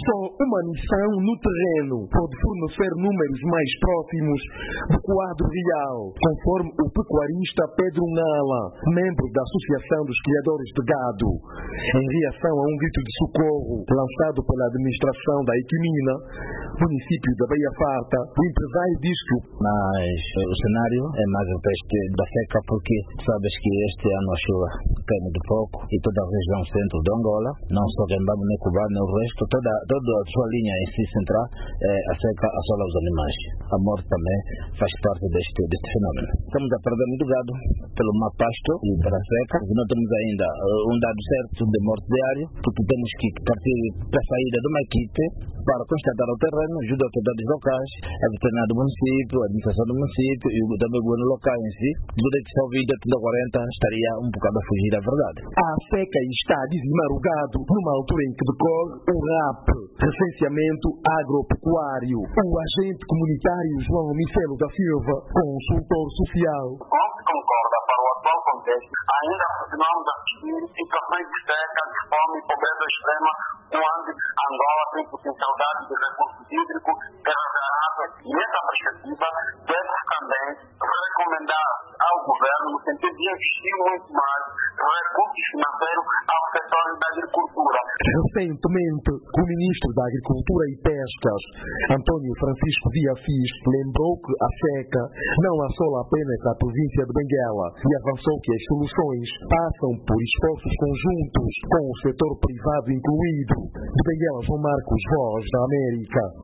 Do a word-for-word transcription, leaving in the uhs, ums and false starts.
Só uma missão no terreno pode fornecer números mais próximos do quadro real, conforme o pecuarista Pedro Ngala, membro da Associação dos Criadores de Gado. Em reação a um grito de socorro lançado pela administração da Equimina, município da Baía Farta, o empresário diz que mas o cenário é mais o peste da seca, porque sabes que este ano a chuva cai muito pouco e toda a região centro de Angola, não só Rembamo nem Cubano, nem o resto, toda, toda a sua linha em si central, é, a seca assola os animais. A morte também faz parte deste, deste fenômeno. Estamos a perder muito gado pelo mau pasto e pela seca, porque não temos ainda uh, um dado certo de morte diário, porque temos que partir para a saída de uma equipe para constatar o terreno, junto às autoridades locais, a veterinária do município, a administração do município e também o governo local em si. Durante só vinte a quarenta estaria um bocado a fugir da verdade. A seca está a dizimar o gado numa altura em que decorre o R A P, Recenseamento Agropecuário. O agente comunitário João Micelo da Silva, consultor social. Não se concorda para o atual contexto. Ainda continuamos a assistir situações de seca, de fome e pobreza extrema, onde Angola tem potencialidade de recursos hídricos, terras aráveis, e essa perspectiva deve também recomendar ao governo no sentido de investir muito mais recursos financeiros ao setor da agricultura. Recentemente, o ministro da Agricultura e Pescas, Antônio Francisco Diafis, lembrou que a seca não assola apenas a província de Benguela e avançou que as soluções passam por esforços conjuntos com o setor privado incluído. De Benguela, João Marcos, Voz da América.